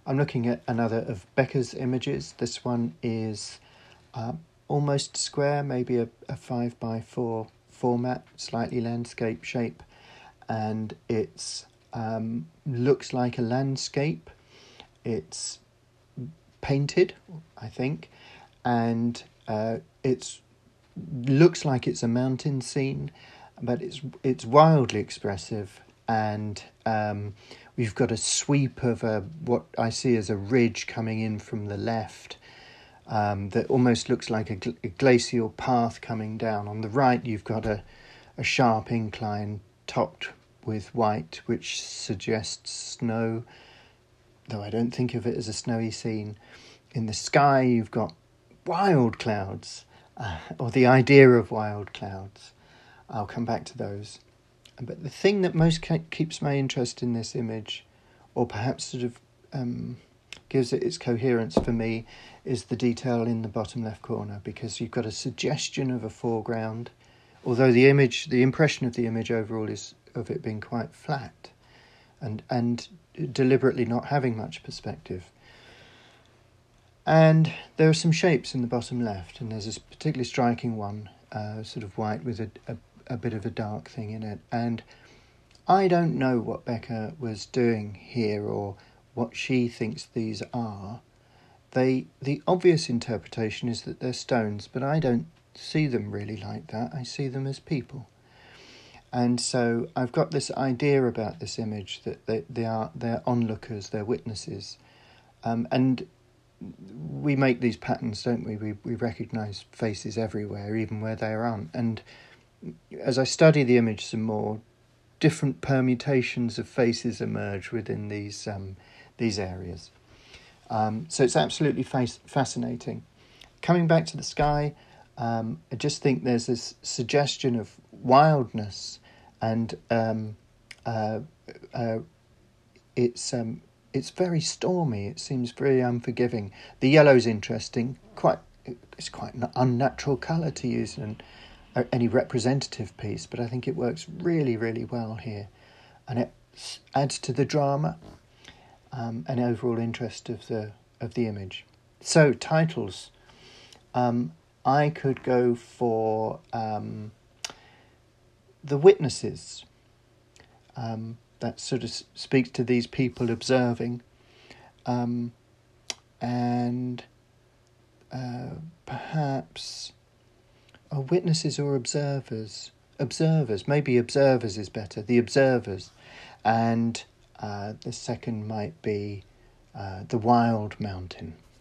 I'm looking at another of Becker's images. This one is almost square, maybe a 5x4 format, slightly landscape shape, and it's looks like a landscape. It's painted, I think, and it's looks like it's a mountain scene, but it's wildly expressive, and we've got a sweep of what I see as a ridge coming in from the left, that almost looks like a glacial path coming down. On the right, you've got a sharp incline topped with white, which suggests snow, though I don't think of it as a snowy scene. In the sky, you've got wild clouds, or the idea of wild clouds. I'll come back to those. But the thing that most keeps my interest in this image, or perhaps sort of gives it its coherence for me, is the detail in the bottom left corner, because you've got a suggestion of a foreground, although the impression of the image overall is of it being quite flat and deliberately not having much perspective. And there are some shapes in the bottom left, and there's this particularly striking one, sort of white with a bit of a dark thing in it. And I don't know what Becker was doing here or what she thinks these are. The obvious interpretation is that they're stones, but I don't see them really like that. I see them as people. And so I've got this idea about this image that they're onlookers, they're witnesses. And we make these patterns, don't we? We recognise faces everywhere, even where they aren't. And as I study the image some more, different permutations of faces emerge within these areas. So it's absolutely fascinating. Coming back to the sky, I just think there's this suggestion of wildness, and it's very stormy. It seems very unforgiving. The yellow's interesting. It's quite an unnatural colour to use in any representative piece, but I think it works really, really well here, and it adds to the drama and overall interest of the image. So titles. I could go for The Witnesses. That sort of speaks to these people observing, and perhaps witnesses or observers. Maybe observers is better. The Observers, and the second might be The Wild Mountain.